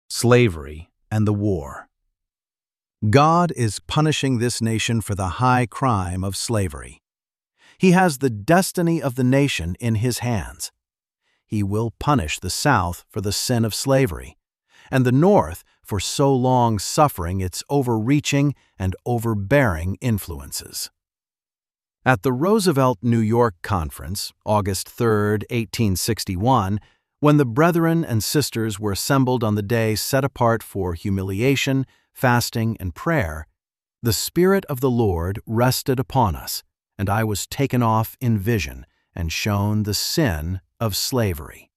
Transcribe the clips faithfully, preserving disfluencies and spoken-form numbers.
Slavery and the war. God is punishing this nation for the high crime of slavery. He has the destiny of the nation in His hands. He will punish the South for the sin of slavery, and the North for so long suffering its overreaching and overbearing influences. At the Roosevelt, New York Conference, August third, eighteen sixty-one, when the brethren and sisters were assembled on the day set apart for humiliation, fasting, and prayer, the Spirit of the Lord rested upon us, and I was taken off in vision and shown the sin of slavery.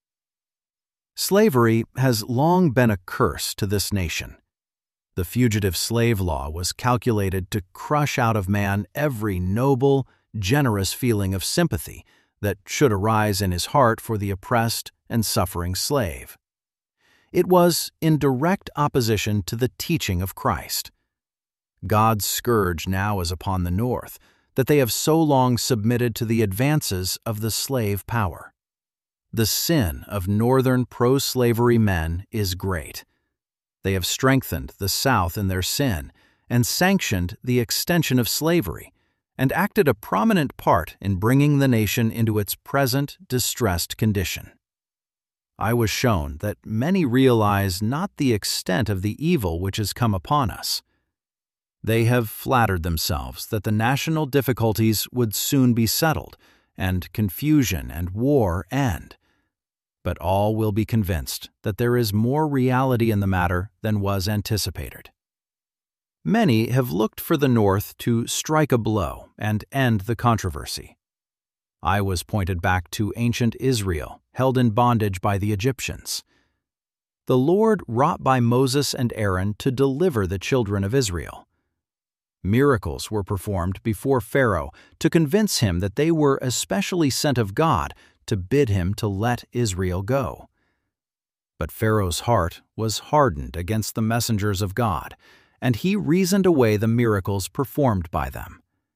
Slavery has long been a curse to this nation. The fugitive slave law was calculated to crush out of man every noble, generous feeling of sympathy that should arise in his heart for the oppressed and suffering slave. It was in direct opposition to the teaching of Christ. God's scourge now is upon the North, that they have so long submitted to the advances of the slave power. The sin of Northern pro-slavery men is great. They have strengthened the South in their sin and sanctioned the extension of slavery, and acted a prominent part in bringing the nation into its present distressed condition. I was shown that many realize not the extent of the evil which has come upon us. They have flattered themselves that the national difficulties would soon be settled, and confusion and war end. But all will be convinced that there is more reality in the matter than was anticipated. Many have looked for the North to strike a blow and end the controversy. I was pointed back to ancient Israel, held in bondage by the Egyptians. The Lord wrought by Moses and Aaron to deliver the children of Israel. Miracles were performed before Pharaoh to convince him that they were especially sent of God to bid him to let Israel go. But Pharaoh's heart was hardened against the messengers of God, and he reasoned away the miracles performed by them.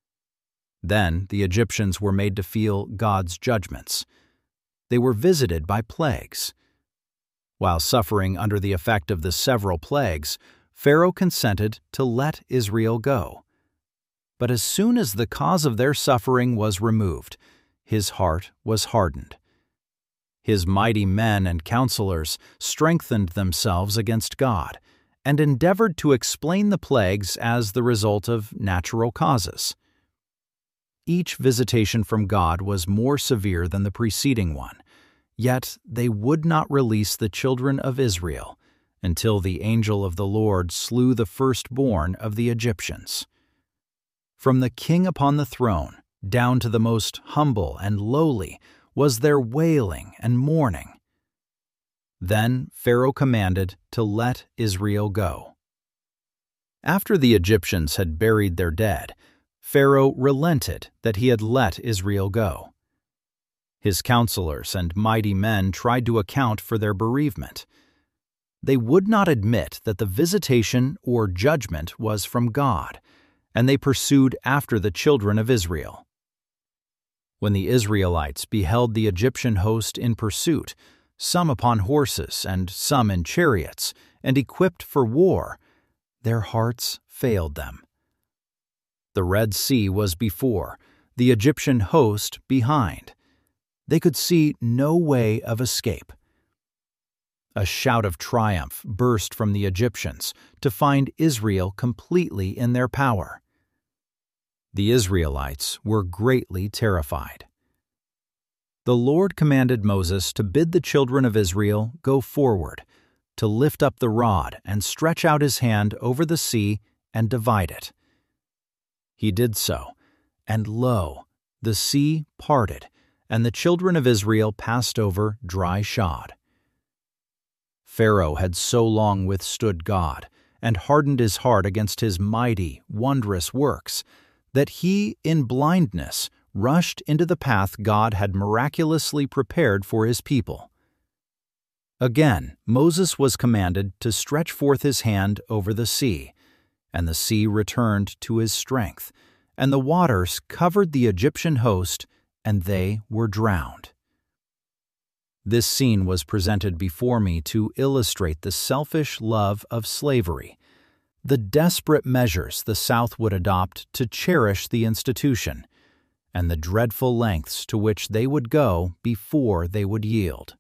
Then the Egyptians were made to feel God's judgments. They were visited by plagues. While suffering under the effect of the several plagues, Pharaoh consented to let Israel go. But as soon as the cause of their suffering was removed, his heart was hardened. His mighty men and counselors strengthened themselves against God and endeavored to explain the plagues as the result of natural causes. Each visitation from God was more severe than the preceding one, yet they would not release the children of Israel until the angel of the Lord slew the firstborn of the Egyptians. From the king upon the throne down to the most humble and lowly was there wailing and mourning. Then Pharaoh commanded to let Israel go. After the Egyptians had buried their dead, Pharaoh relented that he had let Israel go. His counselors and mighty men tried to account for their bereavement. They would not admit that the visitation or judgment was from God, and they pursued after the children of Israel. When the Israelites beheld the Egyptian host in pursuit, some upon horses and some in chariots, and equipped for war, their hearts failed them. The Red Sea was before, the Egyptian host behind. They could see no way of escape. A shout of triumph burst from the Egyptians to find Israel completely in their power. The Israelites were greatly terrified. The Lord commanded Moses to bid the children of Israel go forward, to lift up the rod and stretch out his hand over the sea and divide it. He did so, and lo, the sea parted, and the children of Israel passed over dry shod. Pharaoh had so long withstood God and hardened his heart against his mighty, wondrous works, that he, in blindness, rushed into the path God had miraculously prepared for his people. Again, Moses was commanded to stretch forth his hand over the sea, and the sea returned to his strength, and the waters covered the Egyptian host, and they were drowned. This scene was presented before me to illustrate the selfish love of slavery, the desperate measures the South would adopt to cherish the institution, and the dreadful lengths to which they would go before they would yield.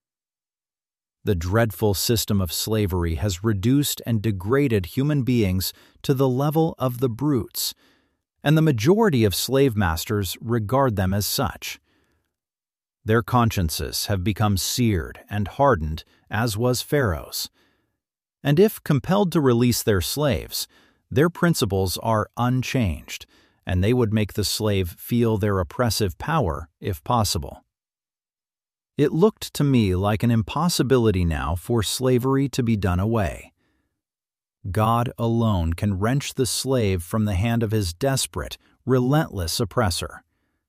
The dreadful system of slavery has reduced and degraded human beings to the level of the brutes, and the majority of slave masters regard them as such. Their consciences have become seared and hardened, as was Pharaoh's. And if compelled to release their slaves, their principles are unchanged, and they would make the slave feel their oppressive power if possible. It looked to me like an impossibility now for slavery to be done away. God alone can wrench the slave from the hand of his desperate, relentless oppressor.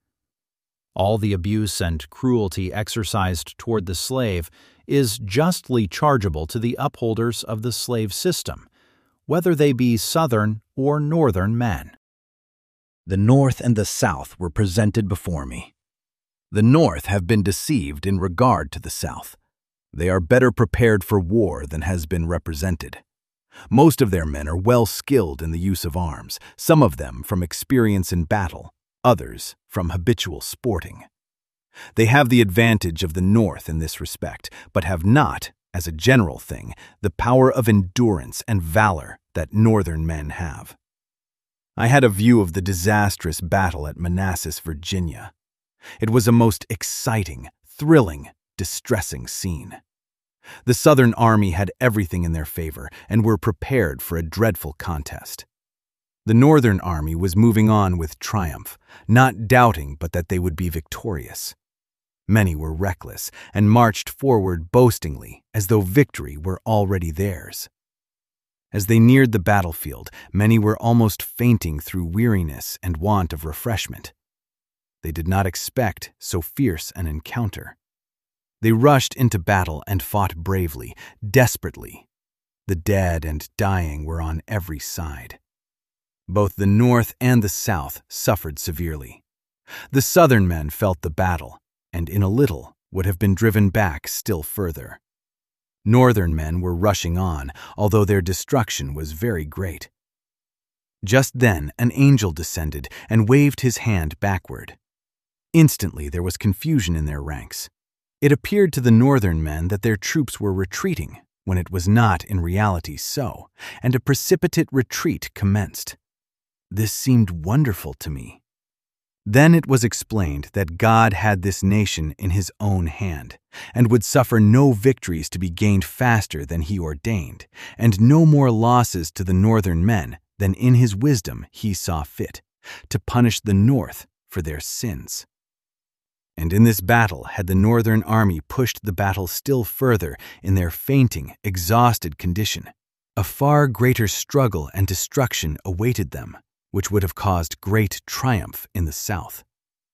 All the abuse and cruelty exercised toward the slave is justly chargeable to the upholders of the slave system, whether they be Southern or Northern men. The North and the South were presented before me. The North have been deceived in regard to the South. They are better prepared for war than has been represented. Most of their men are well skilled in the use of arms, some of them from experience in battle, others from habitual sporting. They have the advantage of the North in this respect, but have not, as a general thing, the power of endurance and valor that Northern men have. I had a view of the disastrous battle at Manassas, Virginia. It was a most exciting, thrilling, distressing scene. The Southern Army had everything in their favor and were prepared for a dreadful contest. The Northern Army was moving on with triumph, not doubting but that they would be victorious. Many were reckless and marched forward boastingly as though victory were already theirs. As they neared the battlefield, many were almost fainting through weariness and want of refreshment. They did not expect so fierce an encounter. They rushed into battle and fought bravely, desperately. The dead and dying were on every side. Both the North and the South suffered severely. The Southern men felt the battle, and in a little would have been driven back still further. Northern men were rushing on, although their destruction was very great. Just then an angel descended and waved his hand backward. Instantly there was confusion in their ranks. It appeared to the Northern men that their troops were retreating, when it was not in reality so, and a precipitate retreat commenced. This seemed wonderful to me. Then it was explained that God had this nation in his own hand, and would suffer no victories to be gained faster than he ordained, and no more losses to the Northern men than in his wisdom he saw fit, to punish the North for their sins. And in this battle had the Northern army pushed the battle still further in their fainting, exhausted condition, a far greater struggle and destruction awaited them, which would have caused great triumph in the South.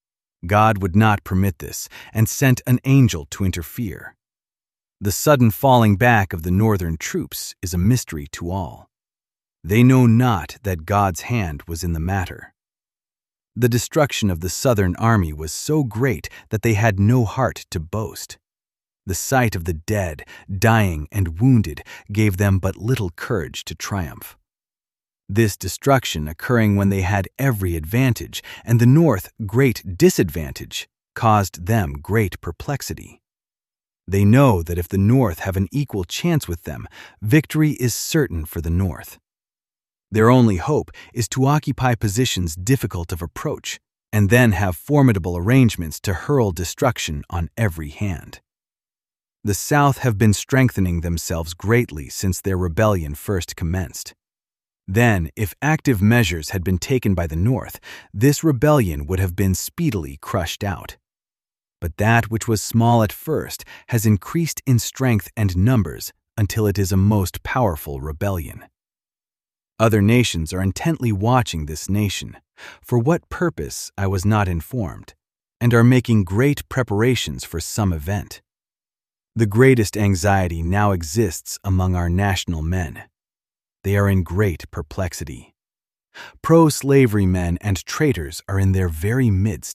God would not permit this, and sent an angel to interfere. The sudden falling back of the Northern troops is a mystery to all. They know not that God's hand was in the matter. The destruction of the Southern army was so great that they had no heart to boast. The sight of the dead, dying, and wounded gave them but little courage to triumph. This destruction occurring when they had every advantage, and the North great disadvantage, caused them great perplexity. They know that if the North have an equal chance with them, victory is certain for the North. Their only hope is to occupy positions difficult of approach, and then have formidable arrangements to hurl destruction on every hand. The South have been strengthening themselves greatly since their rebellion first commenced. Then, if active measures had been taken by the North, this rebellion would have been speedily crushed out. But that which was small at first has increased in strength and numbers until it is a most powerful rebellion. Other nations are intently watching this nation, for what purpose I was not informed, and are making great preparations for some event. The greatest anxiety now exists among our national men. They are in great perplexity. Pro-slavery men and traitors are in their very midst,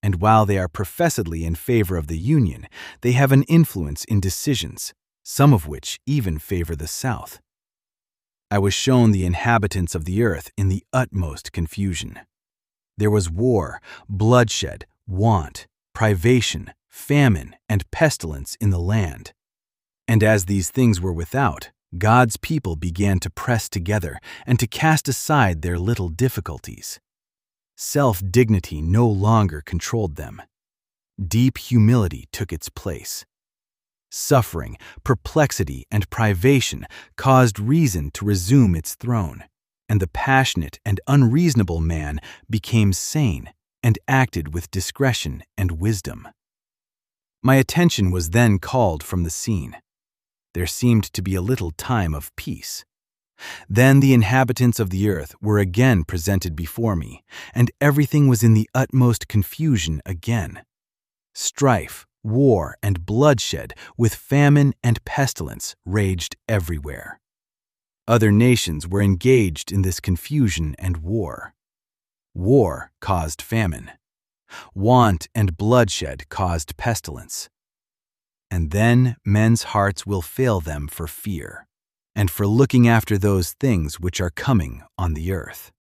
And while they are professedly in favor of the Union, they have an influence in decisions, some of which even favor the South. I was shown the inhabitants of the earth in the utmost confusion. There was war, bloodshed, want, privation, famine, and pestilence in the land. And as these things were without, God's people began to press together and to cast aside their little difficulties. Self-dignity no longer controlled them. Deep humility took its place. Suffering, perplexity, and privation caused reason to resume its throne, and the passionate and unreasonable man became sane and acted with discretion and wisdom. My attention was then called from the scene. There seemed to be a little time of peace. Then the inhabitants of the earth were again presented before me, and everything was in the utmost confusion again. Strife, war, and bloodshed, with famine and pestilence, raged everywhere. Other nations were engaged in this confusion and war. War caused famine. Want and bloodshed caused pestilence. And then men's hearts will fail them for fear, and for looking after those things which are coming on the earth.